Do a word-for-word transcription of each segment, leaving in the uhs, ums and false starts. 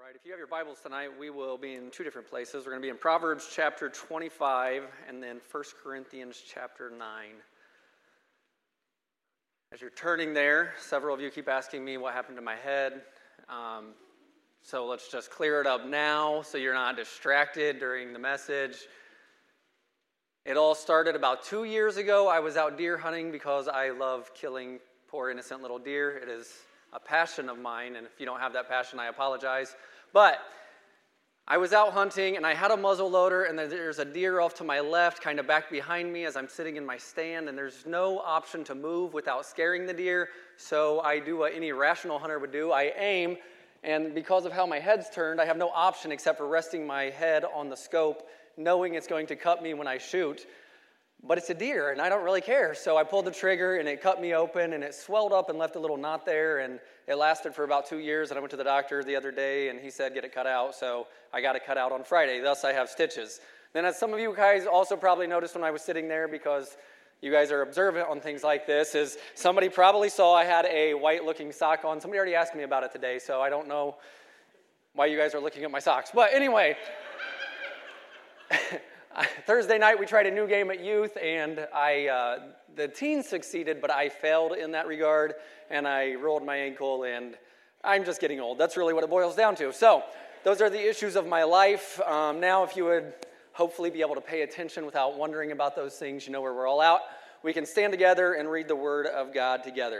right, if you have your Bibles tonight, we will be in two different places. We're going to be in Proverbs chapter twenty-five and then First Corinthians chapter nine. As you're turning there, several of you keep asking me what happened to my head. Um, so let's just clear it up now so you're not distracted during the message. It all started about two years ago. I was out deer hunting because I love killing poor innocent little deer. It is a passion of mine, and if you don't have that passion, I apologize. But I was out hunting, and I had a muzzle loader, and there's a deer off to my left, kind of back behind me as I'm sitting in my stand, and there's no option to move without scaring the deer, so I do what any rational hunter would do. I aim, and because of how my head's turned, I have no option except for resting my head on the scope, knowing it's going to cut me when I shoot. But it's a deer, and I don't really care. So I pulled the trigger, and it cut me open, and it swelled up and left a little knot there, and it lasted for about two years, and I went to the doctor the other day, and he said, get it cut out, so I got it cut out on Friday. Thus, I have stitches. Then, as some of you guys also probably noticed when I was sitting there, because you guys are observant on things like this, is somebody probably saw I had a white-looking sock on. Somebody already asked me about it today, so I don't know why you guys are looking at my socks. But anyway... Thursday night, we tried a new game at youth, and I uh, the teens succeeded, but I failed in that regard, and I rolled my ankle, and I'm just getting old. That's really what it boils down to. So those are the issues of my life. Um, now, if you would hopefully be able to pay attention without wondering about those things, you know where we're all out. We can stand together and read the Word of God together.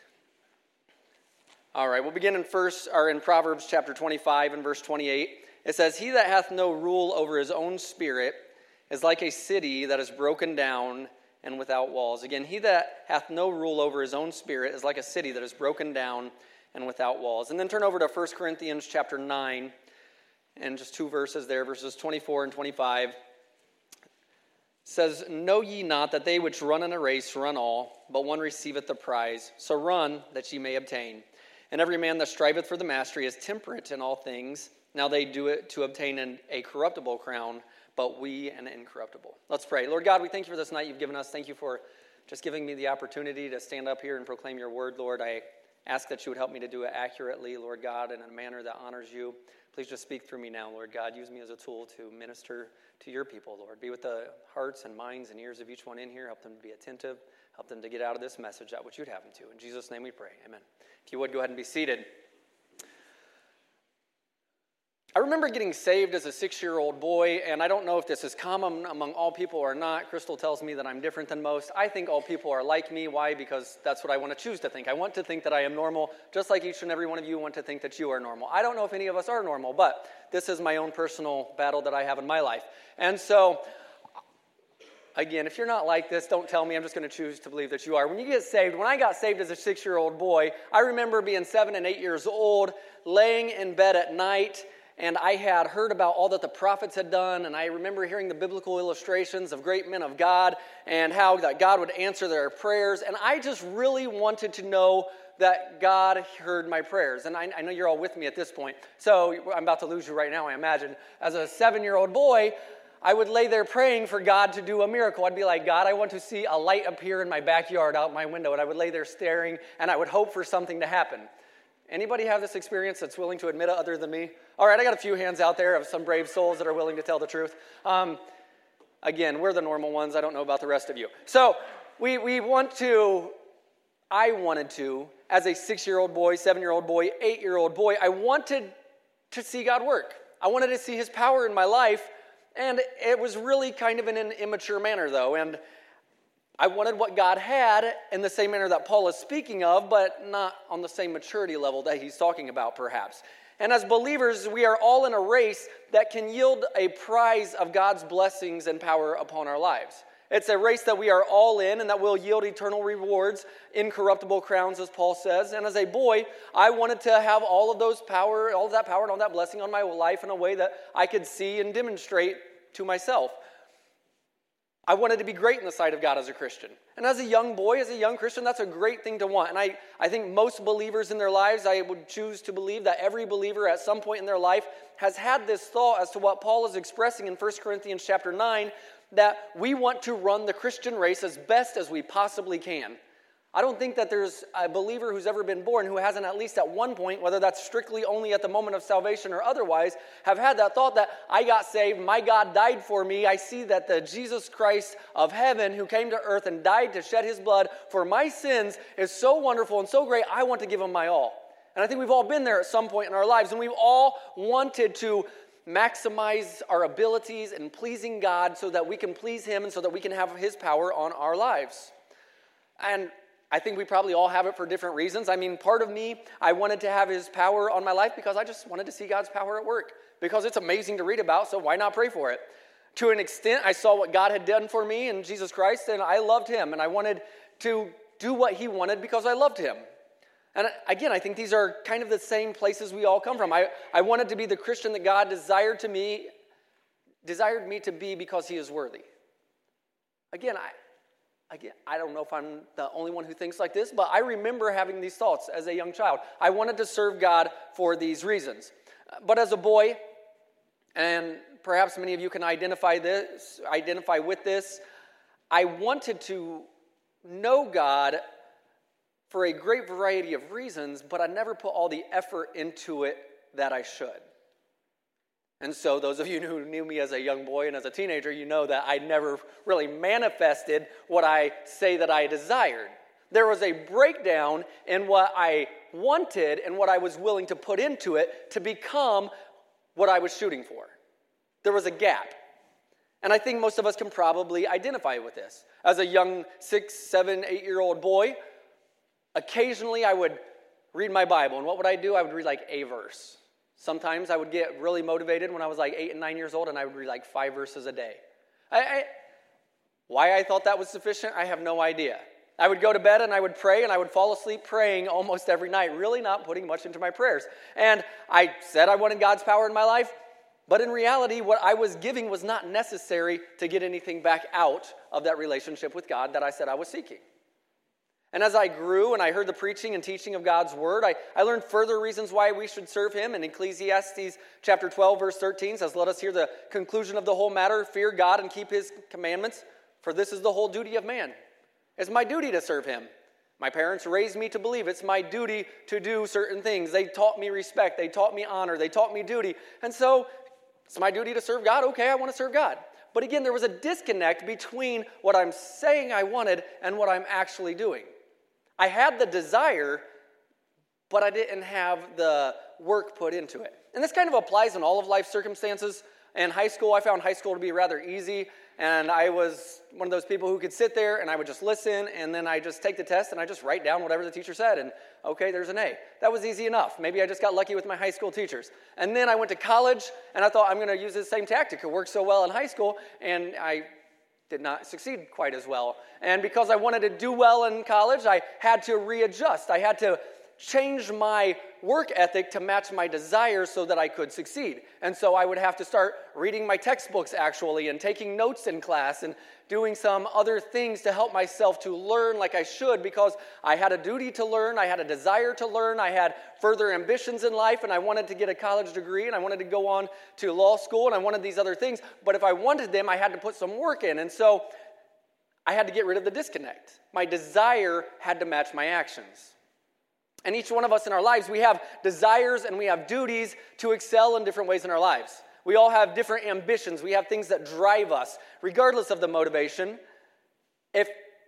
All right, we'll begin in first, or in Proverbs chapter twenty-five and verse twenty-eight. It says, "He that hath no rule over his own spirit is like a city that is broken down and without walls." Again, he that hath no rule over his own spirit is like a city that is broken down and without walls. And then turn over to First Corinthians chapter nine, and just two verses there, verses twenty-four and twenty-five. It says, "Know ye not that they which run in a race run all, but one receiveth the prize? So run, that ye may obtain. And every man that striveth for the mastery is temperate in all things. Now they do it to obtain an, a corruptible crown, but we an incorruptible." Let's pray. Lord God, we thank you for this night you've given us. Thank you for just giving me the opportunity to stand up here and proclaim your word, Lord. I ask that you would help me to do it accurately, Lord God, and in a manner that honors you. Please just speak through me now, Lord God. Use me as a tool to minister to your people, Lord. Be with the hearts and minds and ears of each one in here. Help them to be attentive. Help them to get out of this message that which you'd have them to. In Jesus' name we pray. Amen. If you would, go ahead and be seated. I remember getting saved as a six-year-old boy, and I don't know if this is common among all people or not. Crystal tells me that I'm different than most. I think all people are like me. Why? Because that's what I want to choose to think. I want to think that I am normal, just like each and every one of you want to think that you are normal. I don't know if any of us are normal, but this is my own personal battle that I have in my life. And so, again, if you're not like this, don't tell me. I'm just going to choose to believe that you are. When you get saved, when I got saved as a six-year-old boy, I remember being seven and eight years old, laying in bed at night, and I had heard about all that the prophets had done, and I remember hearing the biblical illustrations of great men of God and how that God would answer their prayers, and I just really wanted to know that God heard my prayers. And I, I know you're all with me at this point, so I'm about to lose you right now, I imagine. As a seven-year-old boy, I would lay there praying for God to do a miracle. I'd be like, God, I want to see a light appear in my backyard out my window, and I would lay there staring, and I would hope for something to happen. Anybody have this experience that's willing to admit it other than me? All right, I got a few hands out there of some brave souls that are willing to tell the truth. Um, again, we're the normal ones. I don't know about the rest of you. So we we want to, I wanted to, as a six-year-old boy, seven-year-old boy, eight-year-old boy, I wanted to see God work. I wanted to see his power in my life, and it was really kind of in an immature manner, though, and I wanted what God had in the same manner that Paul is speaking of, but not on the same maturity level that he's talking about, perhaps. And as believers, we are all in a race that can yield a prize of God's blessings and power upon our lives. It's a race that we are all in and that will yield eternal rewards, incorruptible crowns, as Paul says. And as a boy, I wanted to have all of those power, all of that power and all that blessing on my life in a way that I could see and demonstrate to myself. I wanted to be great in the sight of God as a Christian. And as a young boy, as a young Christian, that's a great thing to want. And I, I think most believers in their lives, I would choose to believe that every believer at some point in their life has had this thought as to what Paul is expressing in First Corinthians chapter nine, that we want to run the Christian race as best as we possibly can. I don't think that there's a believer who's ever been born who hasn't at least at one point, whether that's strictly only at the moment of salvation or otherwise, have had that thought that I got saved, my God died for me. I see that the Jesus Christ of heaven who came to earth and died to shed his blood for my sins is so wonderful and so great, I want to give him my all. And I think we've all been there at some point in our lives, and we've all wanted to maximize our abilities in pleasing God so that we can please him and so that we can have his power on our lives. And I think we probably all have it for different reasons. I mean, part of me, I wanted to have his power on my life because I just wanted to see God's power at work. Because it's amazing to read about, so why not pray for it? To an extent, I saw what God had done for me in Jesus Christ, and I loved him. And I wanted to do what he wanted because I loved him. And again, I think these are kind of the same places we all come from. I, I wanted to be the Christian that God desired to me, desired me to be because he is worthy. Again, I... Again, I don't know if I'm the only one who thinks like this, but I remember having these thoughts as a young child. I wanted to serve God for these reasons. But as a boy, and perhaps many of you can identify this, identify with this, I wanted to know God for a great variety of reasons, but I never put all the effort into it that I should. And so those of you who knew me as a young boy and as a teenager, you know that I never really manifested what I say that I desired. There was a breakdown in what I wanted and what I was willing to put into it to become what I was shooting for. There was a gap. And I think most of us can probably identify with this. As a young six, seven, eight-year-old boy, occasionally I would read my Bible. And what would I do? I would read like a verse. Sometimes I would get really motivated when I was like eight and nine years old, and I would read like five verses a day. I, I, why I thought that was sufficient, I have no idea. I would go to bed and I would pray, and I would fall asleep praying almost every night, really not putting much into my prayers. And I said I wanted God's power in my life, but in reality, what I was giving was not necessary to get anything back out of that relationship with God that I said I was seeking. And as I grew and I heard the preaching and teaching of God's word, I, I learned further reasons why we should serve him. And Ecclesiastes chapter twelve, verse thirteen says, "Let us hear the conclusion of the whole matter. Fear God and keep his commandments, for this is the whole duty of man." It's my duty to serve him. My parents raised me to believe it's my duty to do certain things. They taught me respect. They taught me honor. They taught me duty. And so it's my duty to serve God. Okay, I want to serve God. But again, there was a disconnect between what I'm saying I wanted and what I'm actually doing. I had the desire, but I didn't have the work put into it. And this kind of applies in all of life's circumstances. In high school, I found high school to be rather easy, and I was one of those people who could sit there and I would just listen, and then I just take the test and I just write down whatever the teacher said, and okay, there's an A. That was easy enough. Maybe I just got lucky with my high school teachers. And then I went to college, and I thought I'm going to use this same tactic. It worked so well in high school, and I did not succeed quite as well. And because I wanted to do well in college, I had to readjust. I had to change my work ethic to match my desires so that I could succeed. And so I would have to start reading my textbooks actually and taking notes in class and doing some other things to help myself to learn like I should, because I had a duty to learn, I had a desire to learn, I had further ambitions in life, and I wanted to get a college degree, and I wanted to go on to law school, and I wanted these other things. But if I wanted them, I had to put some work in. And so I had to get rid of the disconnect. My desire had to match my actions. And each one of us in our lives, we have desires and we have duties to excel in different ways in our lives. We all have different ambitions. We have things that drive us, regardless of the motivation. If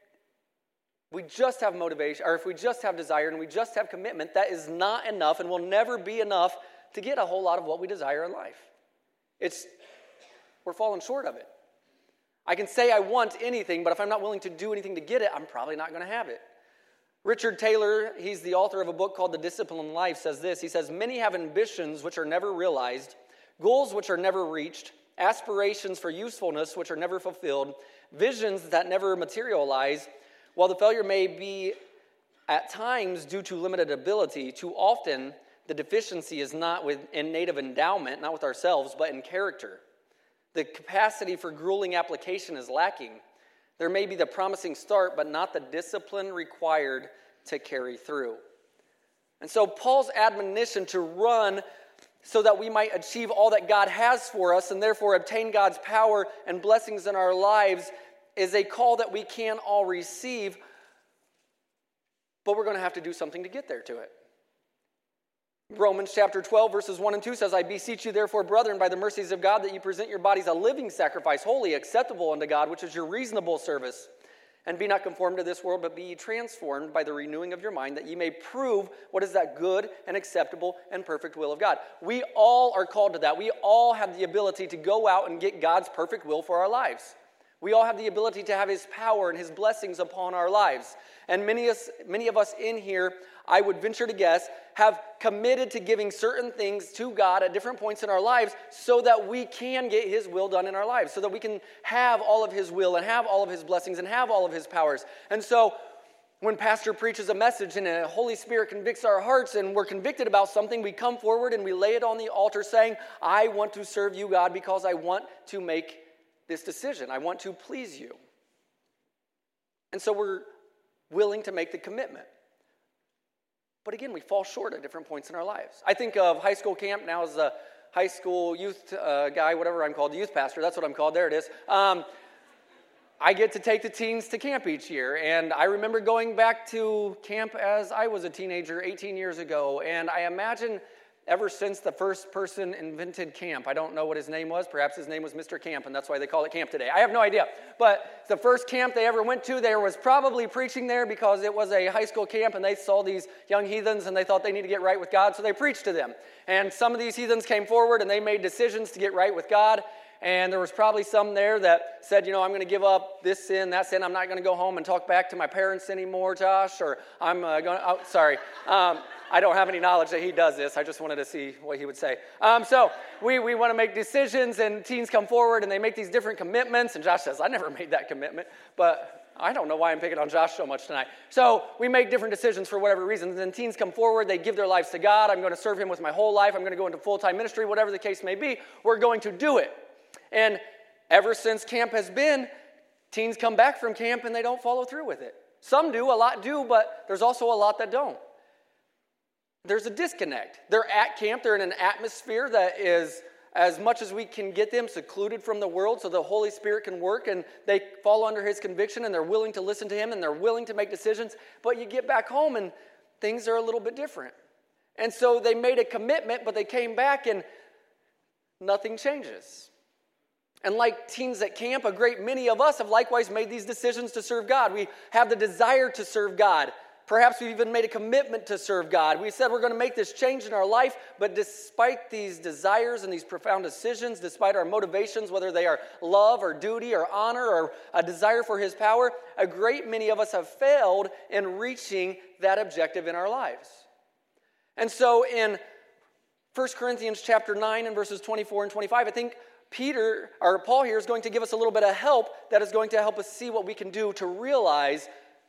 we just have motivation, or if we just have desire and we just have commitment, that is not enough and will never be enough to get a whole lot of what we desire in life. It's, we're falling short of it. I can say I want anything, but if I'm not willing to do anything to get it, I'm probably not going to have it. Richard Taylor, he's the author of a book called The Disciplined Life, says this. He says, "Many have ambitions which are never realized, goals which are never reached, aspirations for usefulness which are never fulfilled, visions that never materialize. While the failure may be at times due to limited ability, too often the deficiency is not with, in native endowment, not with ourselves, but in character. The capacity for grueling application is lacking. There may be the promising start, but not the discipline required to carry through." And so Paul's admonition to run so that we might achieve all that God has for us and therefore obtain God's power and blessings in our lives is a call that we can all receive. but we're going to have to do something to get there to it. Romans chapter twelve, verses one and two says, I beseech you therefore, brethren, by the mercies of God, that you present your bodies a living sacrifice, holy, acceptable unto God, which is your reasonable service. And be not conformed to this world, but be ye transformed by the renewing of your mind, that ye may prove what is that good and acceptable and perfect will of God. We all are called to that. We all have the ability to go out and get God's perfect will for our lives. We all have the ability to have his power and his blessings upon our lives. And many, us, many of us in here, I would venture to guess, have committed to giving certain things to God at different points in our lives so that we can get his will done in our lives, so that we can have all of his will and have all of his blessings and have all of his powers. And so when pastor preaches a message and the Holy Spirit convicts our hearts and we're convicted about something, we come forward and we lay it on the altar saying, I want to serve you, God, because I want to make this decision. I want to please you. And so we're willing to make the commitment. But again, we fall short at different points in our lives. I think of high school camp now as a high school youth uh, guy, whatever I'm called, the youth pastor. That's what I'm called. There it is. Um, I get to take the teens to camp each year. And I remember going back to camp as I was a teenager eighteen years ago. And I imagine ever since the first person invented camp, I don't know what his name was. Perhaps his name was Mister Camp, and that's why they call it camp today. I have no idea. But the first camp they ever went to, there was probably preaching there because it was a high school camp, and they saw these young heathens, and they thought they need to get right with God, so they preached to them. And some of these heathens came forward, and they made decisions to get right with God. And there was probably some there that said, you know, I'm going to give up this sin, that sin. I'm not going to go home and talk back to my parents anymore, Josh. Or I'm uh, going to, oh, sorry. Um, I don't have any knowledge that he does this. I just wanted to see what he would say. Um, so we, we want to make decisions, and teens come forward, and they make these different commitments. And Josh says, I never made that commitment. But I don't know why I'm picking on Josh so much tonight. So we make different decisions for whatever reasons. And teens come forward. They give their lives to God. I'm going to serve him with my whole life. I'm going to go into full-time ministry, whatever the case may be. We're going to do it. And ever since camp has been, teens come back from camp and they don't follow through with it. Some do, a lot do, but there's also a lot that don't. There's a disconnect. They're at camp, they're in an atmosphere that is, as much as we can get them, secluded from the world so the Holy Spirit can work, and they fall under his conviction and they're willing to listen to him and they're willing to make decisions. But you get back home and things are a little bit different. And so they made a commitment, but they came back and nothing changes. And like teens at camp, a great many of us have likewise made these decisions to serve God. We have the desire to serve God. Perhaps we've even made a commitment to serve God. We said we're going to make this change in our life, but despite these desires and these profound decisions, despite our motivations, whether they are love or duty or honor or a desire for his power, a great many of us have failed in reaching that objective in our lives. And so in First Corinthians chapter nine and verses twenty-four and twenty-five, I think Peter, or Paul here, is going to give us a little bit of help that is going to help us see what we can do to realize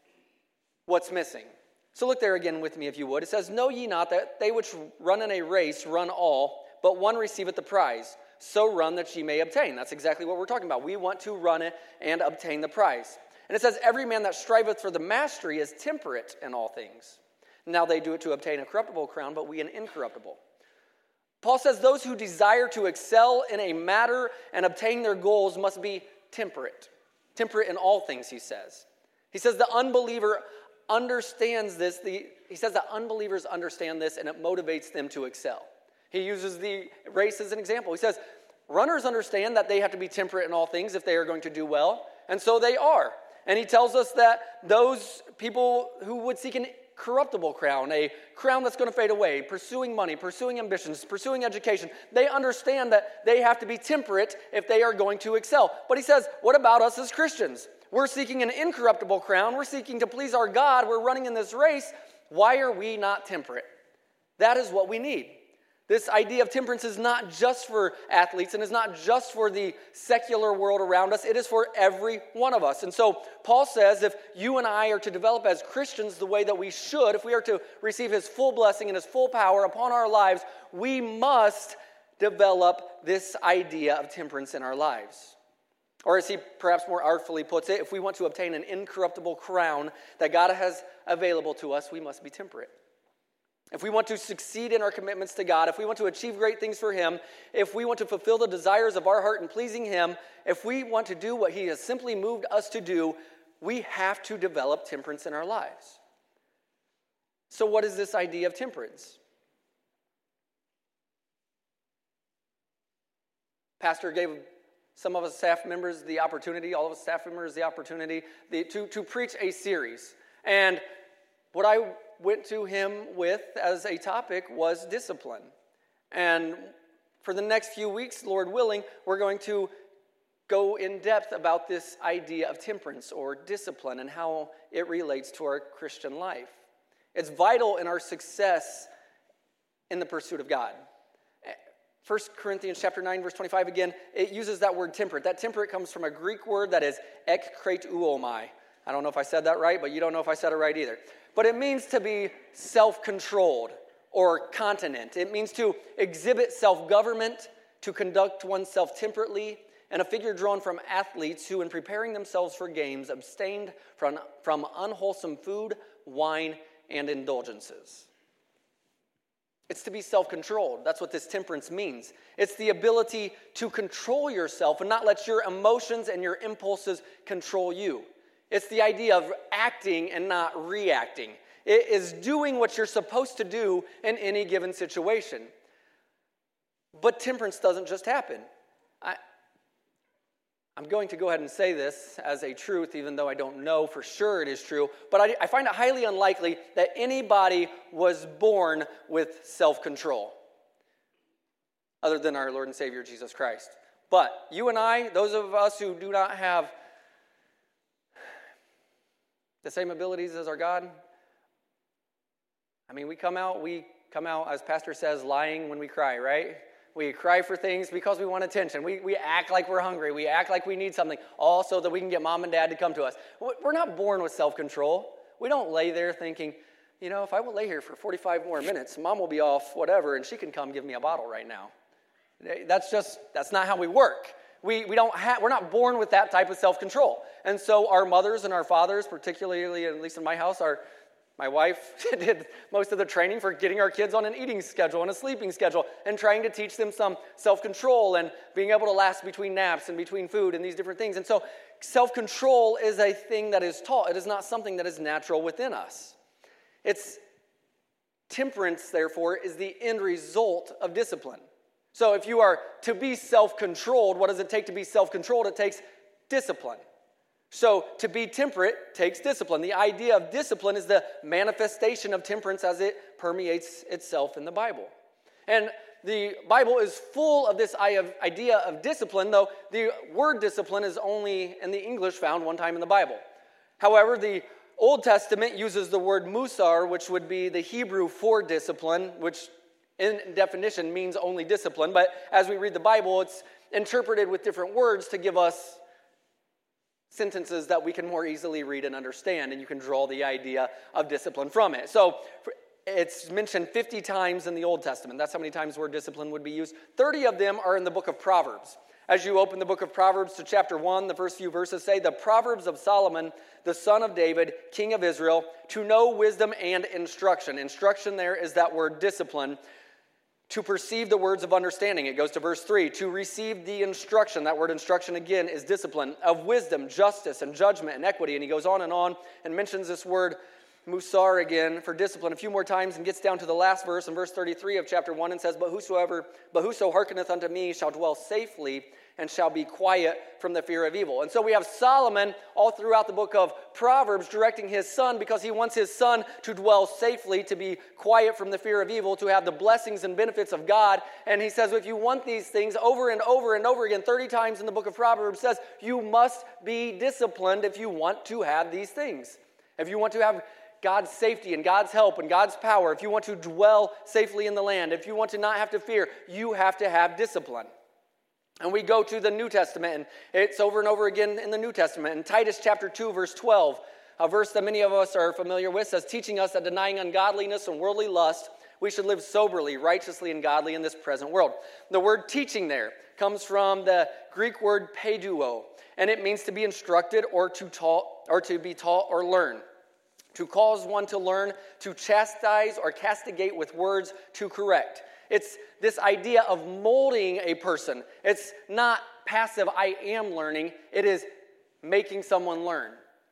what's missing. So look there again with me, if you would. It says, know ye not that they which run in a race run all, but one receiveth the prize. So run that ye may obtain. That's exactly what we're talking about. We want to run it and obtain the prize. And it says, every man that striveth for the mastery is temperate in all things. Now they do it to obtain a corruptible crown, but we an incorruptible. Paul says those who desire to excel in a matter and obtain their goals must be temperate. Temperate in all things, he says. He says the unbeliever understands this. The, he says that unbelievers understand this and it motivates them to excel. He uses the race as an example. He says runners understand that they have to be temperate in all things if they are going to do well, and so they are. And he tells us that those people who would seek an corruptible crown, a crown that's going to fade away, pursuing money, pursuing ambitions, pursuing education, they understand that they have to be temperate if they are going to excel. But he says, what about us as Christians? We're seeking an incorruptible crown. We're seeking to please our God. We're running in this race. Why are we not temperate? That is what we need. This idea of temperance is not just for athletes and is not just for the secular world around us. It is for every one of us. And so Paul says if you and I are to develop as Christians the way that we should, if we are to receive his full blessing and his full power upon our lives, we must develop this idea of temperance in our lives. Or as he perhaps more artfully puts it, if we want to obtain an incorruptible crown that God has available to us, we must be temperate. If we want to succeed in our commitments to God, if we want to achieve great things for him, if we want to fulfill the desires of our heart in pleasing him, if we want to do what he has simply moved us to do, we have to develop temperance in our lives. So what is this idea of temperance? Pastor gave some of us staff members the opportunity, all of us staff members the opportunity the, to, to preach a series. And what I went to him with as a topic was discipline. And for the next few weeks, Lord willing, we're going to go in depth about this idea of temperance or discipline and how it relates to our Christian life. It's vital in our success in the pursuit of God. First Corinthians chapter nine, verse twenty-five, again, it uses that word temperate. That temperate comes from a Greek word that is ekkrateuomai. I don't know if I said that right, but you don't know if I said it right either. But it means to be self-controlled or continent. It means to exhibit self-government, to conduct oneself temperately, and a figure drawn from athletes who, in preparing themselves for games, abstained from, from unwholesome food, wine, and indulgences. It's to be self-controlled. That's what this temperance means. It's the ability to control yourself and not let your emotions and your impulses control you. It's the idea of acting and not reacting. It is doing what you're supposed to do in any given situation. But temperance doesn't just happen. I, I'm going to go ahead and say this as a truth, even though I don't know for sure it is true, but I, I find it highly unlikely that anybody was born with self-control, other than our Lord and Savior, Jesus Christ. But you and I, those of us who do not have the same abilities as our God, I mean, we come out, we come out, as Pastor says, lying when we cry, right? We cry for things because we want attention. We, we act like we're hungry. We act like we need something, all so that we can get mom and dad to come to us. We're not born with self-control. We don't lay there thinking, you know, if I will lay here for forty-five more minutes, mom will be off whatever, and she can come give me a bottle right now. That's just, that's not how we work. We, we don't have, we're not born with that type of self-control. And so our mothers and our fathers, particularly, at least in my house, are my wife did most of the training for getting our kids on an eating schedule and a sleeping schedule and trying to teach them some self-control and being able to last between naps and between food and these different things. And so self-control is a thing that is taught. It is not something that is natural within us. It's temperance, therefore, is the end result of discipline. So if you are to be self-controlled, what does it take to be self-controlled? It takes discipline. So to be temperate takes discipline. The idea of discipline is the manifestation of temperance as it permeates itself in the Bible. And the Bible is full of this idea of discipline, though the word discipline is only in the English found one time in the Bible. However, the Old Testament uses the word musar, which would be the Hebrew for discipline, which in definition means only discipline. But as we read the Bible, it's interpreted with different words to give us sentences that we can more easily read and understand, and you can draw the idea of discipline from it. So it's mentioned fifty times in the Old Testament. That's how many times the word discipline would be used. thirty of them are in the book of Proverbs. As you open the book of Proverbs to chapter one, the first few verses say, "The Proverbs of Solomon, the son of David, king of Israel, to know wisdom and instruction." Instruction there is that word discipline. To perceive the words of understanding. It goes to verse three. To receive the instruction. That word instruction again is discipline. Of wisdom, justice, and judgment, and equity. And he goes on and on and mentions this word musar again for discipline a few more times and gets down to the last verse in verse thirty-three of chapter one and says, But whosoever, but whoso hearkeneth unto me shall dwell safely and shall be quiet from the fear of evil. And so we have Solomon all throughout the book of Proverbs directing his son because he wants his son to dwell safely, to be quiet from the fear of evil, to have the blessings and benefits of God. And he says, if you want these things over and over and over again, thirty times in the book of Proverbs says, you must be disciplined if you want to have these things. If you want to have God's safety and God's help and God's power, if you want to dwell safely in the land, if you want to not have to fear, you have to have discipline. And we go to the New Testament, and it's over and over again in the New Testament. In Titus chapter two, verse twelve, a verse that many of us are familiar with, says, teaching us that denying ungodliness and worldly lust, we should live soberly, righteously, and godly in this present world. The word teaching there comes from the Greek word paiduo, and it means to be instructed or to taught, or to be taught or learn. To cause one to learn, to chastise or castigate with words, to correct. It's this idea of molding a person. It's not passive, I am learning. It is making someone learn.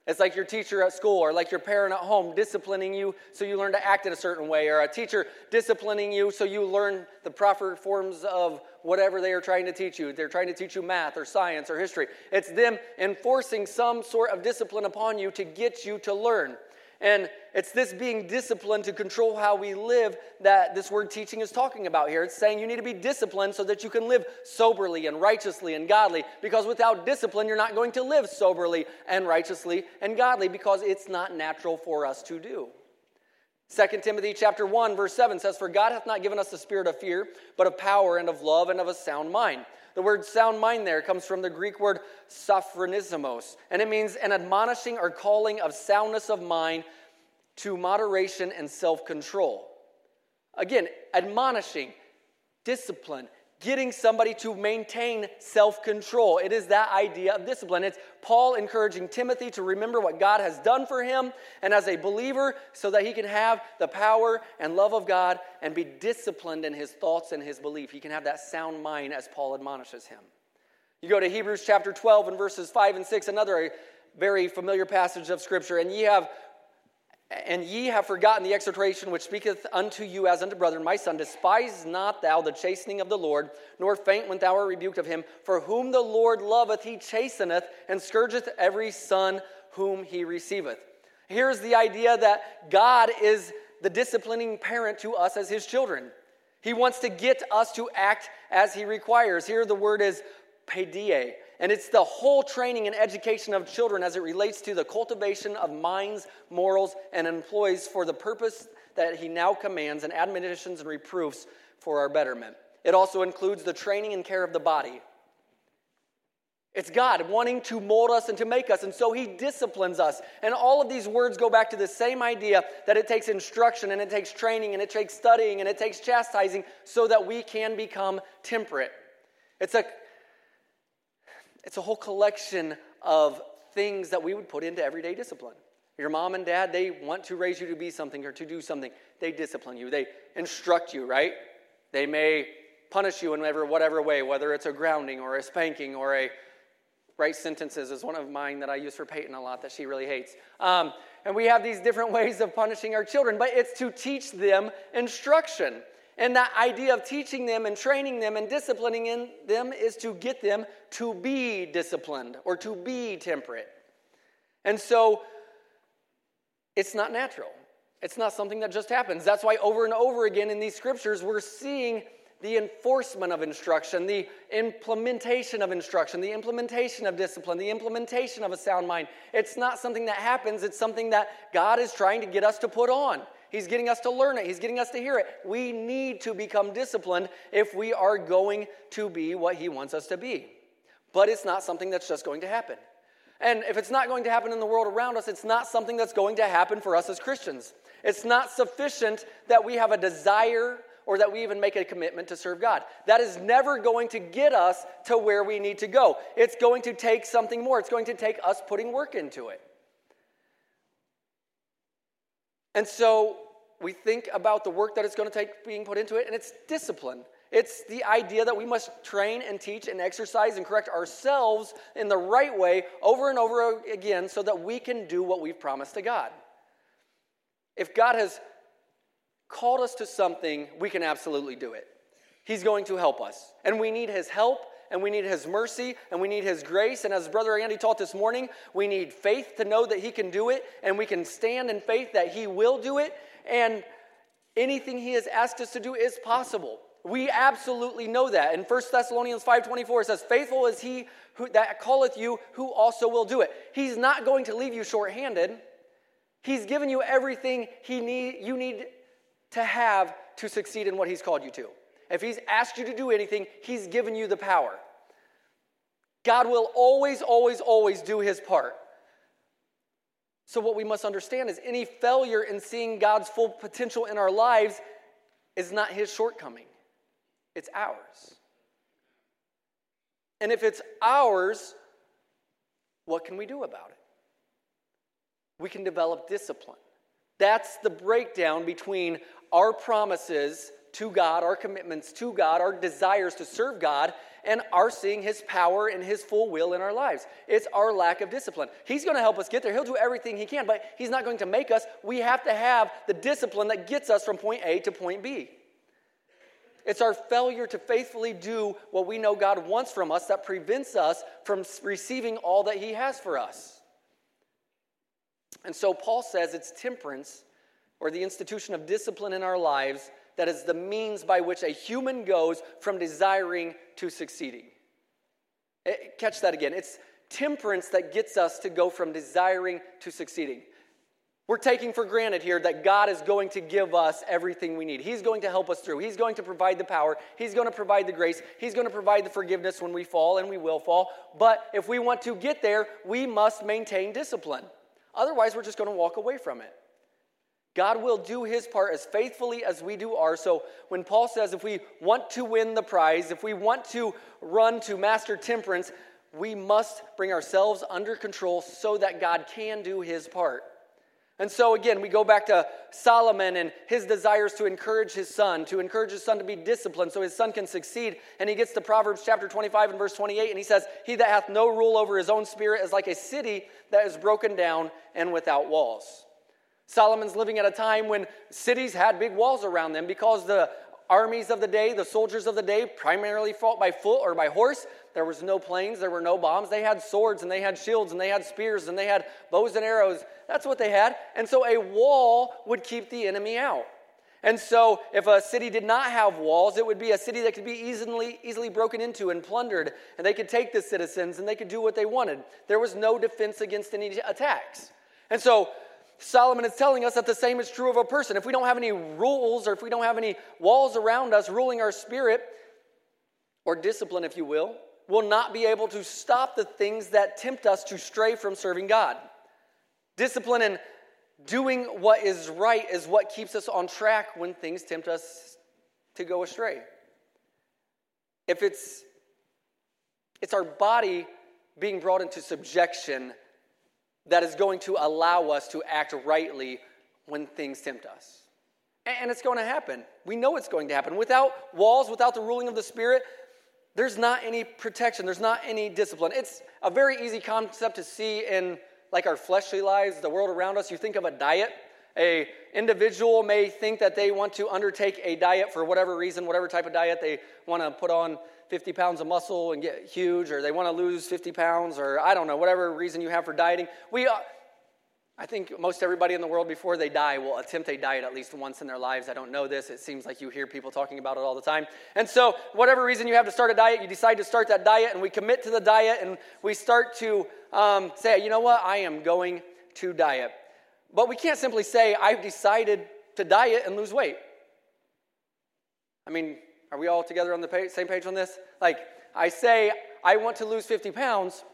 It's like your teacher at school or like your parent at home disciplining you so you learn to act in a certain way, or a teacher disciplining you so you learn the proper forms of whatever they are trying to teach you. They're trying to teach you math or science or history. It's them enforcing some sort of discipline upon you to get you to learn. And it's this being disciplined to control how we live that this word teaching is talking about here. It's saying you need to be disciplined so that you can live soberly and righteously and godly. Because without discipline, you're not going to live soberly and righteously and godly, because it's not natural for us to do. Second Timothy chapter one, verse seven says, "For God hath not given us the spirit of fear, but of power and of love and of a sound mind." The word sound mind there comes from the Greek word sophronismos, and it means an admonishing or calling of soundness of mind to moderation and self-control. Again, admonishing, discipline, getting somebody to maintain self-control. It is that idea of discipline. It's Paul encouraging Timothy to remember what God has done for him, and as a believer, so that he can have the power and love of God and be disciplined in his thoughts and his belief. He can have that sound mind as Paul admonishes him. You go to Hebrews chapter twelve and verses five and six, another very familiar passage of Scripture. And ye have And ye have forgotten the exhortation which speaketh unto you as unto brethren, my son, despise not thou the chastening of the Lord, nor faint when thou art rebuked of him. For whom the Lord loveth, he chasteneth, and scourgeth every son whom he receiveth. Here's the idea that God is the disciplining parent to us as his children. He wants to get us to act as he requires. Here the word is paideia. And it's the whole training and education of children as it relates to the cultivation of minds, morals, and employs for the purpose that he now commands, and admonitions and reproofs for our betterment. It also includes the training and care of the body. It's God wanting to mold us and to make us, and so he disciplines us. And all of these words go back to the same idea that it takes instruction, and it takes training, and it takes studying, and it takes chastising so that we can become temperate. It's a It's a whole collection of things that we would put into everyday discipline. Your mom and dad, they want to raise you to be something or to do something. They discipline you. They instruct you, right? They may punish you in whatever, whatever way, whether it's a grounding or a spanking or a write sentences is one of mine that I use for Peyton a lot that she really hates. Um, and we have these different ways of punishing our children, but it's to teach them instruction. And that idea of teaching them and training them and disciplining in them is to get them to be disciplined or to be temperate. And so it's not natural. It's not something that just happens. That's why over and over again in these scriptures we're seeing the enforcement of instruction, the implementation of instruction, the implementation of discipline, the implementation of a sound mind. It's not something that happens. It's something that God is trying to get us to put on. He's getting us to learn it. He's getting us to hear it. We need to become disciplined if we are going to be what he wants us to be. But it's not something that's just going to happen. And if it's not going to happen in the world around us, it's not something that's going to happen for us as Christians. It's not sufficient that we have a desire or that we even make a commitment to serve God. That is never going to get us to where we need to go. It's going to take something more. It's going to take us putting work into it. And so we think about the work that it's going to take being put into it, and it's discipline. It's the idea that we must train and teach and exercise and correct ourselves in the right way over and over again so that we can do what we've promised to God. If God has called us to something, we can absolutely do it. He's going to help us. And we need his help, and we need his mercy, and we need his grace. And as Brother Andy taught this morning, we need faith to know that he can do it, and we can stand in faith that he will do it. And anything he has asked us to do is possible. We absolutely know that. In First Thessalonians five twenty-four, it says, "Faithful is he who, that calleth you, who also will do it." He's not going to leave you short-handed. He's given you everything he need, you need to have to succeed in what he's called you to. If he's asked you to do anything, he's given you the power. God will always, always, always do his part. So what we must understand is any failure in seeing God's full potential in our lives is not his shortcoming. It's ours. And if it's ours, what can we do about it? We can develop discipline. That's the breakdown between our promises to God, our commitments to God, our desires to serve God, and are seeing his power and his full will in our lives. It's our lack of discipline. He's going to help us get there. He'll do everything he can, but he's not going to make us. We have to have the discipline that gets us from point A to point B. It's our failure to faithfully do what we know God wants from us that prevents us from receiving all that he has for us. And so Paul says it's temperance, or the institution of discipline in our lives, that is the means by which a human goes from desiring to succeeding. Catch that again. It's temperance that gets us to go from desiring to succeeding. We're taking for granted here that God is going to give us everything we need. He's going to help us through. He's going to provide the power. He's going to provide the grace. He's going to provide the forgiveness when we fall, and we will fall. But if we want to get there, we must maintain discipline. Otherwise, we're just going to walk away from it. God will do his part as faithfully as we do ours. So when Paul says if we want to win the prize, if we want to run to master temperance, we must bring ourselves under control so that God can do his part. And so again, we go back to Solomon and his desires to encourage his son, to encourage his son to be disciplined so his son can succeed. And he gets to Proverbs chapter twenty-five and verse twenty-eight, and he says, "He that hath no rule over his own spirit is like a city that is broken down and without walls." Solomon's living at a time when cities had big walls around them because the armies of the day, the soldiers of the day, primarily fought by foot or by horse. There was no planes, there were no bombs. They had swords and they had shields and they had spears and they had bows and arrows. That's what they had. And so a wall would keep the enemy out. And so if a city did not have walls, it would be a city that could be easily, easily broken into and plundered. And they could take the citizens and they could do what they wanted. There was no defense against any attacks. And so Solomon is telling us that the same is true of a person. If we don't have any rules or if we don't have any walls around us ruling our spirit, or discipline, if you will, we'll not be able to stop the things that tempt us to stray from serving God. Discipline and doing what is right is what keeps us on track when things tempt us to go astray. If it's, it's our body being brought into subjection that is going to allow us to act rightly when things tempt us. And it's going to happen. We know it's going to happen. Without walls, without the ruling of the Spirit, there's not any protection. There's not any discipline. It's a very easy concept to see in like our fleshly lives, the world around us. You think of a diet. A individual may think that they want to undertake a diet for whatever reason, whatever type of diet. They want to put on fifty pounds of muscle and get huge, or they want to lose fifty pounds, or I don't know, whatever reason you have for dieting. We, uh, I think most everybody in the world before they die will attempt a diet at least once in their lives. I don't know this. It seems like you hear people talking about it all the time. And so whatever reason you have to start a diet, you decide to start that diet, and we commit to the diet, and we start to um, say, you know what, I am going to diet. But we can't simply say, I've decided to diet and lose weight. I mean, are we all together on the page, same page on this? Like, I say, I want to lose fifty pounds.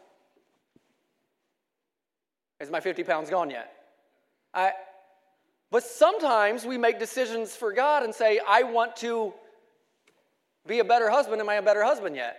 Is my fifty pounds gone yet? I, but sometimes we make decisions for God and say, I want to be a better husband. Am I a better husband yet?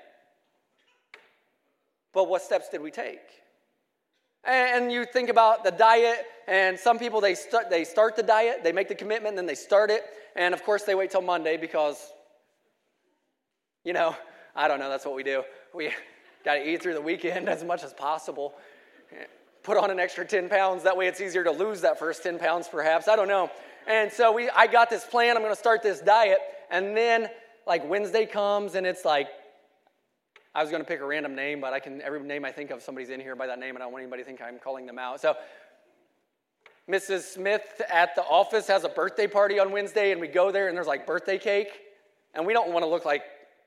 But what steps did we take? And you think about the diet, and some people, they start, they start the diet, they make the commitment, and then they start it. And, of course, they wait till Monday because, you know, I don't know, that's what we do. We got to eat through the weekend as much as possible. Put on an extra ten pounds. That way it's easier to lose that first ten pounds, perhaps. I don't know. And so we, I got this plan. I'm going to start this diet. And then, like, Wednesday comes, and it's like, I was going to pick a random name, but I can every name I think of, somebody's in here by that name, and I don't want anybody to think I'm calling them out. So Missus Smith at the office has a birthday party on Wednesday, and we go there, and there's, like, birthday cake. And we don't want to look like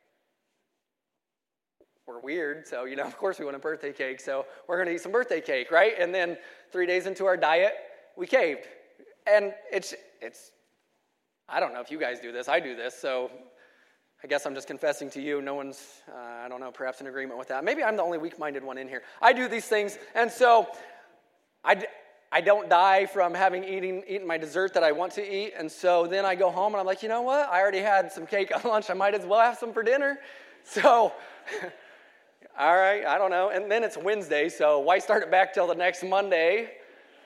we're weird, so, you know, of course we want a birthday cake, so we're going to eat some birthday cake, right? And then three days into our diet, we caved. And it's, it's, I don't know if you guys do this, I do this, so I guess I'm just confessing to you. No one's, uh, I don't know, perhaps in agreement with that. Maybe I'm the only weak-minded one in here. I do these things, and so I, I don't die from having eaten, eaten my dessert that I want to eat, and so then I go home, and I'm like, you know what? I already had some cake at lunch. I might as well have some for dinner. So all right, I don't know. And then it's Wednesday, so why start it back till the next Monday?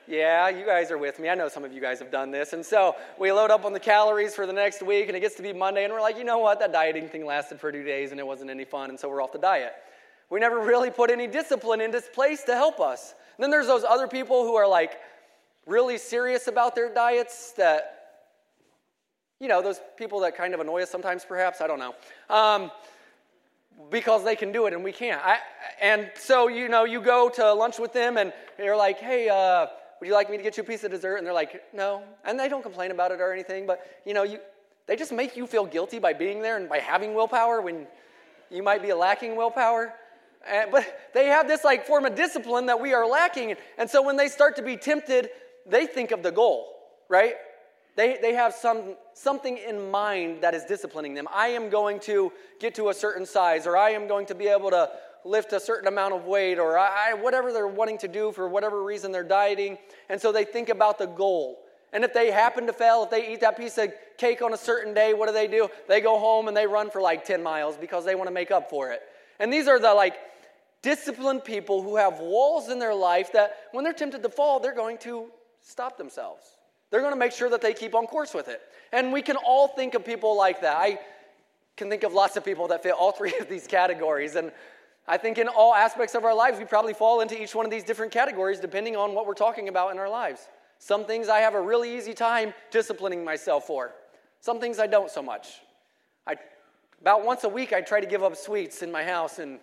Yeah, you guys are with me. I know some of you guys have done this. And so we load up on the calories for the next week, and it gets to be Monday, and we're like, you know what? That dieting thing lasted for two days, and it wasn't any fun, and so we're off the diet. We never really put any discipline into place to help us. And then there's those other people who are like really serious about their diets that, you know, those people that kind of annoy us sometimes, perhaps. I don't know. Um, because they can do it and we can't. I, and so, you know, you go to lunch with them, and you're like, hey, uh, would you like me to get you a piece of dessert? And they're like, no. And they don't complain about it or anything, but, you know, you they just make you feel guilty by being there and by having willpower when you might be lacking willpower. And, but they have this, like, form of discipline that we are lacking. And so when they start to be tempted, they think of the goal, right? They they have some something in mind that is disciplining them. I am going to get to a certain size, or I am going to be able to lift a certain amount of weight, or I, whatever they're wanting to do for whatever reason they're dieting. And so they think about the goal. And if they happen to fail, if they eat that piece of cake on a certain day, what do they do? They go home and they run for like ten miles because they want to make up for it. And these are the like disciplined people who have walls in their life that when they're tempted to fall, they're going to stop themselves. They're going to make sure that they keep on course with it. And we can all think of people like that. I can think of lots of people that fit all three of these categories. And I think in all aspects of our lives, we probably fall into each one of these different categories depending on what we're talking about in our lives. Some things I have a really easy time disciplining myself for. Some things I don't so much. I, about once a week, I try to give up sweets in my house, and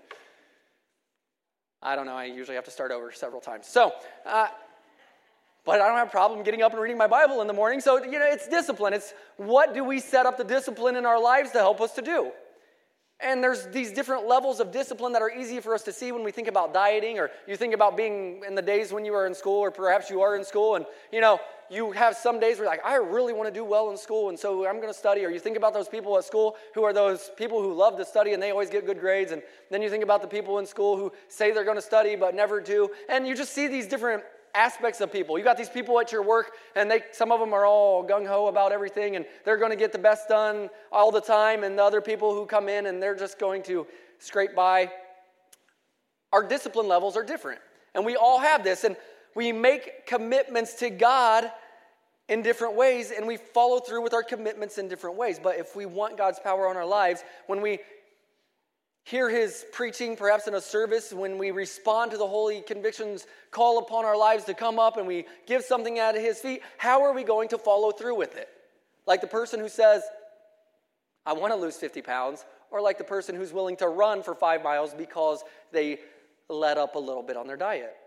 I don't know, I usually have to start over several times. So, uh, but I don't have a problem getting up and reading my Bible in the morning. So, you know, it's discipline. It's what do we set up the discipline in our lives to help us to do? And there's these different levels of discipline that are easy for us to see when we think about dieting, or you think about being in the days when you were in school, or perhaps you are in school, and, you know, you have some days where you're like, I really want to do well in school, and so I'm going to study. Or you think about those people at school who are those people who love to study, and they always get good grades. And then you think about the people in school who say they're going to study but never do. And you just see these different aspects of people. You got these people at your work, and they some of them are all gung-ho about everything, and they're going to get the best done all the time, and the other people who come in and they're just going to scrape by. Our discipline levels are different, and we all have this, and we make commitments to God in different ways, and we follow through with our commitments in different ways. But if we want God's power on our lives, when we hear his preaching, perhaps in a service, when we respond to the holy convictions call upon our lives to come up and we give something at his feet, how are we going to follow through with it? Like the person who says, I want to lose fifty pounds, or like the person who's willing to run for five miles because they let up a little bit on their diet.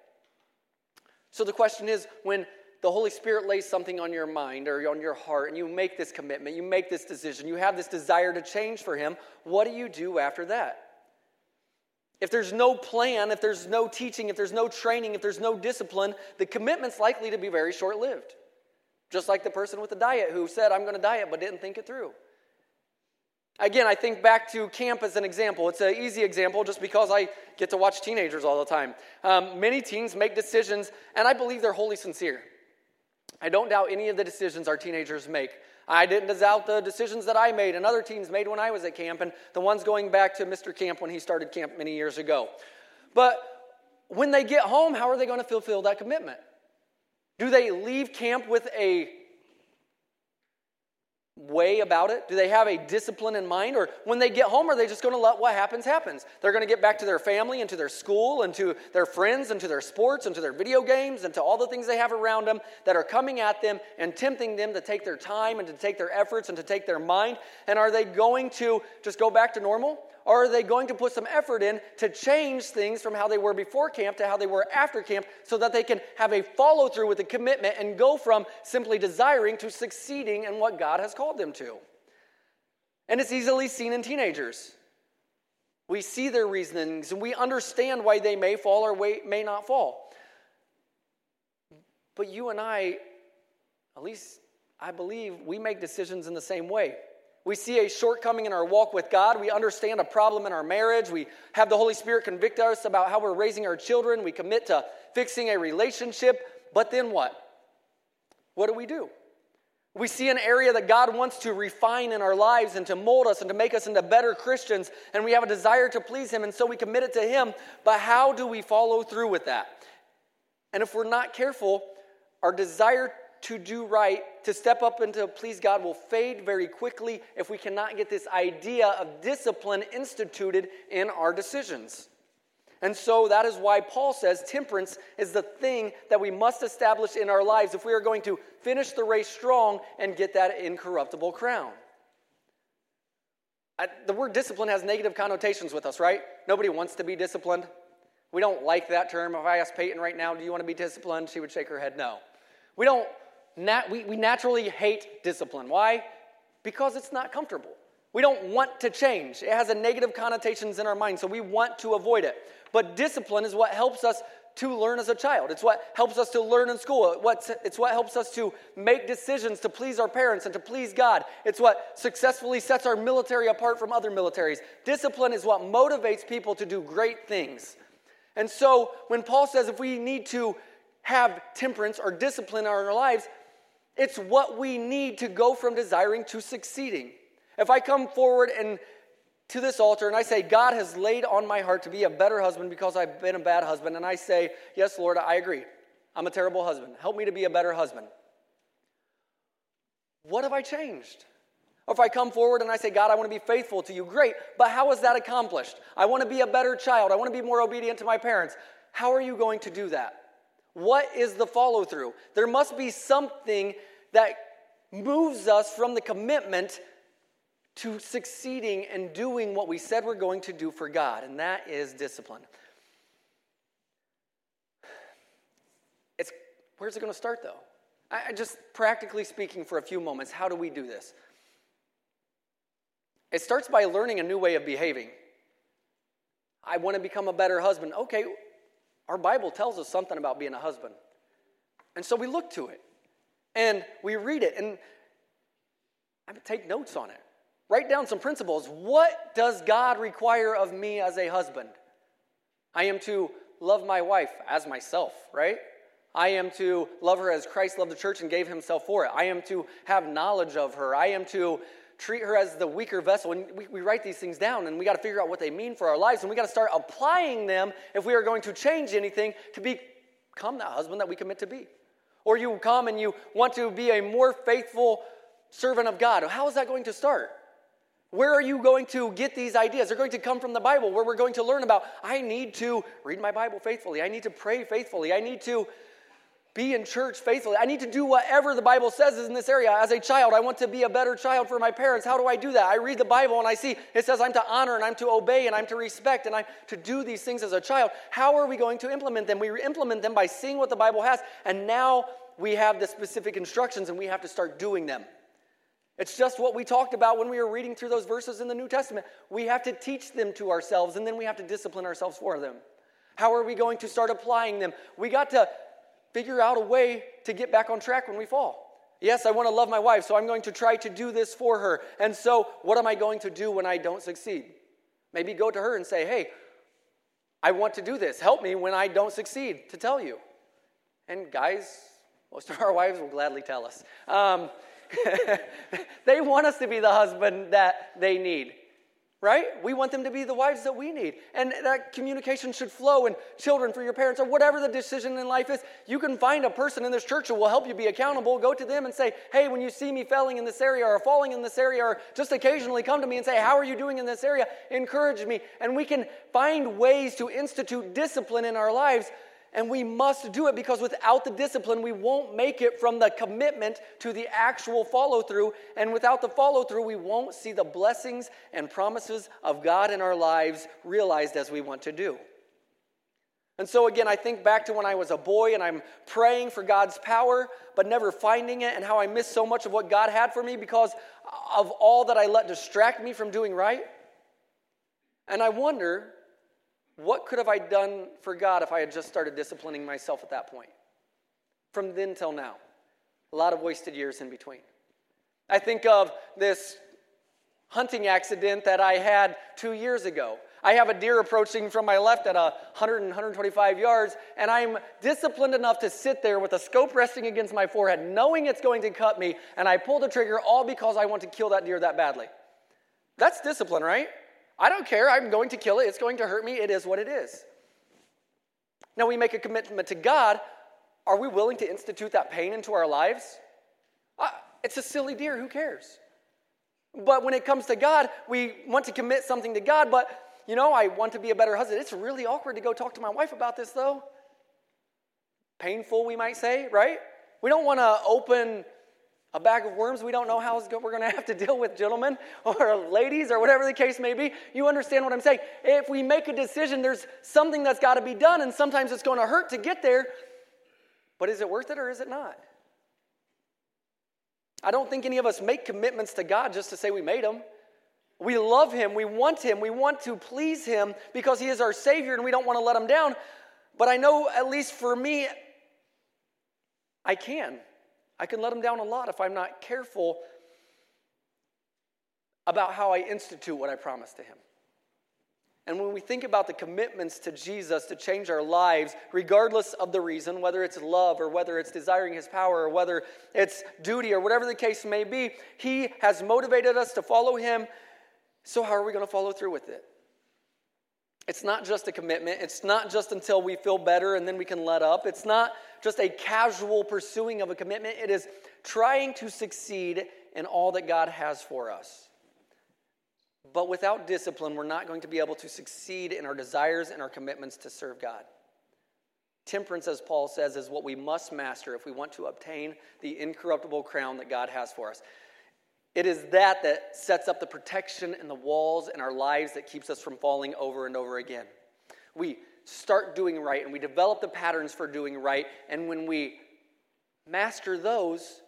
So the question is, when the Holy Spirit lays something on your mind or on your heart, and you make this commitment, you make this decision, you have this desire to change for him, what do you do after that? If there's no plan, if there's no teaching, if there's no training, if there's no discipline, the commitment's likely to be very short-lived. Just like the person with the diet who said, I'm going to diet, but didn't think it through. Again, I think back to camp as an example. It's an easy example just because I get to watch teenagers all the time. Um, many teens make decisions, and I believe they're wholly sincere. I don't doubt any of the decisions our teenagers make. I didn't doubt the decisions that I made and other teens made when I was at camp, and the ones going back to Mister Camp when he started camp many years ago. But when they get home, how are they going to fulfill that commitment? Do they leave camp with a way about it? Do they have a discipline in mind? Or when they get home, are they just going to let what happens happens? They're going to get back to their family and to their school and to their friends and to their sports and to their video games and to all the things they have around them that are coming at them and tempting them to take their time and to take their efforts and to take their mind. And are they going to just go back to normal? Or are they going to put some effort in to change things from how they were before camp to how they were after camp so that they can have a follow-through with a commitment and go from simply desiring to succeeding in what God has called them to? And it's easily seen in teenagers. We see their reasonings and we understand why they may fall or may not fall. But you and I, at least I believe, we make decisions in the same way. We see a shortcoming in our walk with God. We understand a problem in our marriage. We have the Holy Spirit convict us about how we're raising our children. We commit to fixing a relationship. But then what? What do we do? We see an area that God wants to refine in our lives and to mold us and to make us into better Christians. And we have a desire to please him, and so we commit it to him. But how do we follow through with that? And if we're not careful, our desire to do right, to step up and to please God will fade very quickly if we cannot get this idea of discipline instituted in our decisions. And so that is why Paul says temperance is the thing that we must establish in our lives if we are going to finish the race strong and get that incorruptible crown. I, the word discipline has negative connotations with us, right? Nobody wants to be disciplined. We don't like that term. If I asked Peyton right now, do you want to be disciplined? She would shake her head no. We don't. Nat- we, we naturally hate discipline. Why? Because it's not comfortable. We don't want to change. It has a negative connotations in our mind, so we want to avoid it. But discipline is what helps us to learn as a child. It's what helps us to learn in school. It's what helps us to make decisions to please our parents and to please God. It's what successfully sets our military apart from other militaries. Discipline is what motivates people to do great things. And so when Paul says if we need to have temperance or discipline in our lives, it's what we need to go from desiring to succeeding. If I come forward and to this altar and I say, God has laid on my heart to be a better husband because I've been a bad husband, and I say, yes, Lord, I agree. I'm a terrible husband. Help me to be a better husband. What have I changed? Or if I come forward and I say, God, I want to be faithful to you, great, but how is that accomplished? I want to be a better child. I want to be more obedient to my parents. How are you going to do that? What is the follow-through? There must be something that moves us from the commitment to succeeding and doing what we said we're going to do for God, and that is discipline. It's where's it going to start, though? I, just practically speaking for a few moments, how do we do this? It starts by learning a new way of behaving. I want to become a better husband. Okay, our Bible tells us something about being a husband. And so we look to it, and we read it, and I take notes on it. Write down some principles. What does God require of me as a husband? I am to love my wife as myself, right? I am to love her as Christ loved the church and gave himself for it. I am to have knowledge of her. I am to treat her as the weaker vessel. And we, we write these things down, and we got to figure out what they mean for our lives, and we got to start applying them if we are going to change anything to become that husband that we commit to be. Or you come and you want to be a more faithful servant of God. How is that going to start? Where are you going to get these ideas? They're going to come from the Bible, where we're going to learn about, I need to read my Bible faithfully. I need to pray faithfully. I need to be in church faithfully. I need to do whatever the Bible says is in this area. As a child, I want to be a better child for my parents. How do I do that? I read the Bible and I see it says I'm to honor and I'm to obey and I'm to respect and I'm to do these things as a child. How are we going to implement them? We implement them by seeing what the Bible has, and now we have the specific instructions and we have to start doing them. It's just what we talked about when we were reading through those verses in the New Testament. We have to teach them to ourselves, and then we have to discipline ourselves for them. How are we going to start applying them? We got to figure out a way to get back on track when we fall. Yes, I want to love my wife, so I'm going to try to do this for her. And so what am I going to do when I don't succeed? Maybe go to her and say, hey, I want to do this. Help me when I don't succeed to tell you. And guys, most of our wives will gladly tell us. Um, they want us to be the husband that they need, right? We want them to be the wives that we need. And that communication should flow. And children, for your parents, or whatever the decision in life is, you can find a person in this church who will help you be accountable. Go to them and say, hey, when you see me failing in this area or falling in this area, or just occasionally come to me and say, how are you doing in this area? Encourage me. And we can find ways to institute discipline in our lives. And we must do it, because without the discipline, we won't make it from the commitment to the actual follow-through. And without the follow-through, we won't see the blessings and promises of God in our lives realized as we want to do. And so again, I think back to when I was a boy and I'm praying for God's power, but never finding it, and how I missed so much of what God had for me because of all that I let distract me from doing right. And I wonder, what could have I done for God if I had just started disciplining myself at that point? From then till now. A lot of wasted years in between. I think of this hunting accident that I had two years ago. I have a deer approaching from my left at one hundred, one hundred twenty-five yards, and I'm disciplined enough to sit there with a scope resting against my forehead, knowing it's going to cut me, and I pull the trigger all because I want to kill that deer that badly. That's discipline, right? I don't care. I'm going to kill it. It's going to hurt me. It is what it is. Now, we make a commitment to God. are we willing to institute that pain into our lives? Uh, it's a silly deer, who cares? But when it comes to God, we want to commit something to God, but, you know, I want to be a better husband. It's really awkward to go talk to my wife about this, though. Painful, we might say, right? We don't want to open a bag of worms we don't know how we're going to have to deal with, gentlemen, or ladies, or whatever the case may be. You understand what I'm saying? If we make a decision, there's something that's got to be done, and sometimes it's going to hurt to get there, but is it worth it or is it not? I don't think any of us make commitments to God just to say we made them. We love Him, we want Him, we want to please Him because He is our Savior and we don't want to let Him down. But I know, at least for me, I can. I can let Him down a lot if I'm not careful about how I institute what I promise to Him. And when we think about the commitments to Jesus to change our lives, regardless of the reason, whether it's love or whether it's desiring His power or whether it's duty or whatever the case may be, He has motivated us to follow Him. So how are we going to follow through with it? It's not just a commitment. It's not just until we feel better and then we can let up. It's not just a casual pursuing of a commitment. It is trying to succeed in all that God has for us. But without discipline, we're not going to be able to succeed in our desires and our commitments to serve God. Temperance, as Paul says, is what we must master if we want to obtain the incorruptible crown that God has for us. It is that that sets up the protection and the walls in our lives that keeps us from falling over and over again. We start doing right and we develop the patterns for doing right, and when we master those,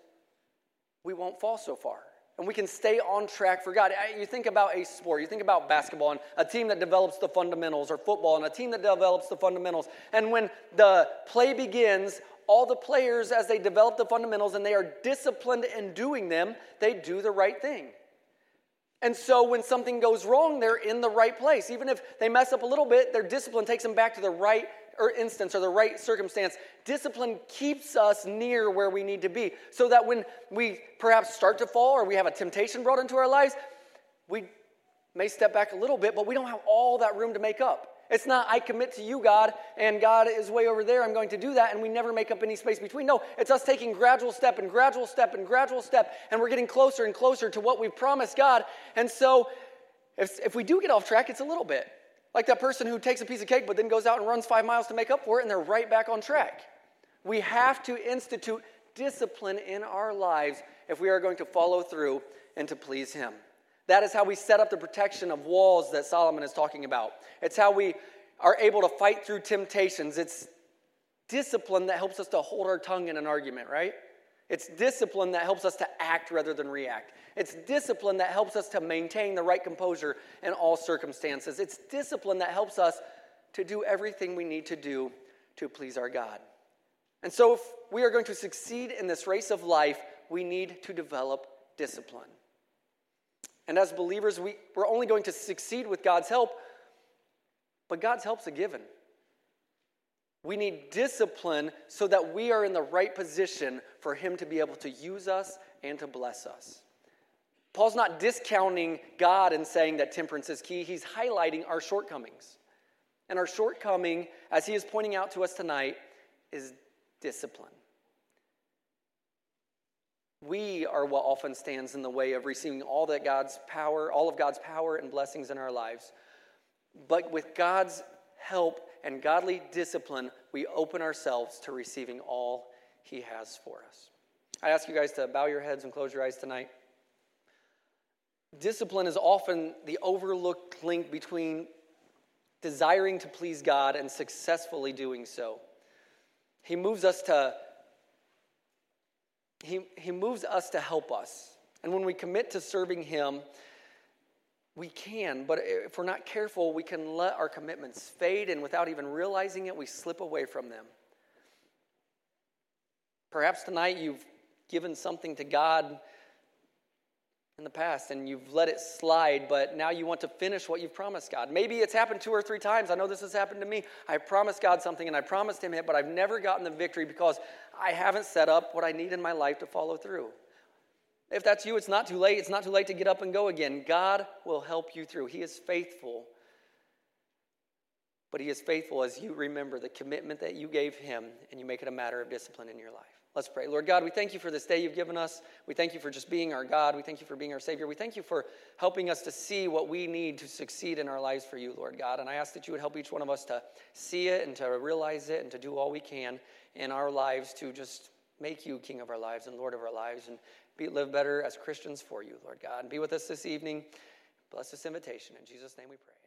we won't fall so far. And we can stay on track for God. You think about a sport, you think about basketball and a team that develops the fundamentals, or football and a team that develops the fundamentals. And when the play begins, all the players, as they develop the fundamentals and they are disciplined in doing them, they do the right thing. And so when something goes wrong, they're in the right place. Even if they mess up a little bit, their discipline takes them back to the right or instance or the right circumstance. Discipline keeps us near where we need to be, so that when we perhaps start to fall or we have a temptation brought into our lives, we may step back a little bit, but we don't have all that room to make up. It's not, I commit to you, God, and God is way over there, I'm going to do that, and we never make up any space between. No, it's us taking gradual step and gradual step and gradual step, and we're getting closer and closer to what we've promised God. And so if, if we do get off track, it's a little bit. Like that person who takes a piece of cake but then goes out and runs five miles to make up for it, and they're right back on track. We have to institute discipline in our lives if we are going to follow through and to please Him. That is how we set up the protection of walls that Solomon is talking about. It's how we are able to fight through temptations. It's discipline that helps us to hold our tongue in an argument, right? It's discipline that helps us to act rather than react. It's discipline that helps us to maintain the right composure in all circumstances. It's discipline that helps us to do everything we need to do to please our God. And so if we are going to succeed in this race of life, we need to develop discipline. And as believers, we, we're only going to succeed with God's help, but God's help's a given. We need discipline so that we are in the right position for Him to be able to use us and to bless us. Paul's not discounting God and saying that temperance is key. He's highlighting our shortcomings. And our shortcoming, as he is pointing out to us tonight, is discipline. We are what often stands in the way of receiving all that God's power, all of God's power and blessings in our lives. But with God's help and godly discipline, we open ourselves to receiving all He has for us. I ask you guys to bow your heads and close your eyes tonight. Discipline is often the overlooked link between desiring to please God and successfully doing so. He moves us to He, he moves us to help us. And when we commit to serving Him, we can, but if we're not careful, we can let our commitments fade, and without even realizing it, we slip away from them. Perhaps tonight you've given something to God in the past and you've let it slide, but now you want to finish what you've promised God. Maybe it's happened two or three times. I know this has happened to me. I promised God something and I promised Him it, but I've never gotten the victory because I haven't set up what I need in my life to follow through. If that's you, it's not too late. It's not too late to get up and go again. God will help you through. He is faithful. But he is faithful as you remember the commitment that you gave him and you make it a matter of discipline in your life. Let's pray. Lord God, we thank you for this day you've given us. We thank you for just being our God. We thank you for being our Savior. We thank you for helping us to see what we need to succeed in our lives for you, Lord God. And I ask that you would help each one of us to see it and to realize it and to do all we can in our lives to just make you King of our lives and Lord of our lives and be, live better as Christians for you, Lord God. And be with us this evening. Bless this invitation. In Jesus' name we pray.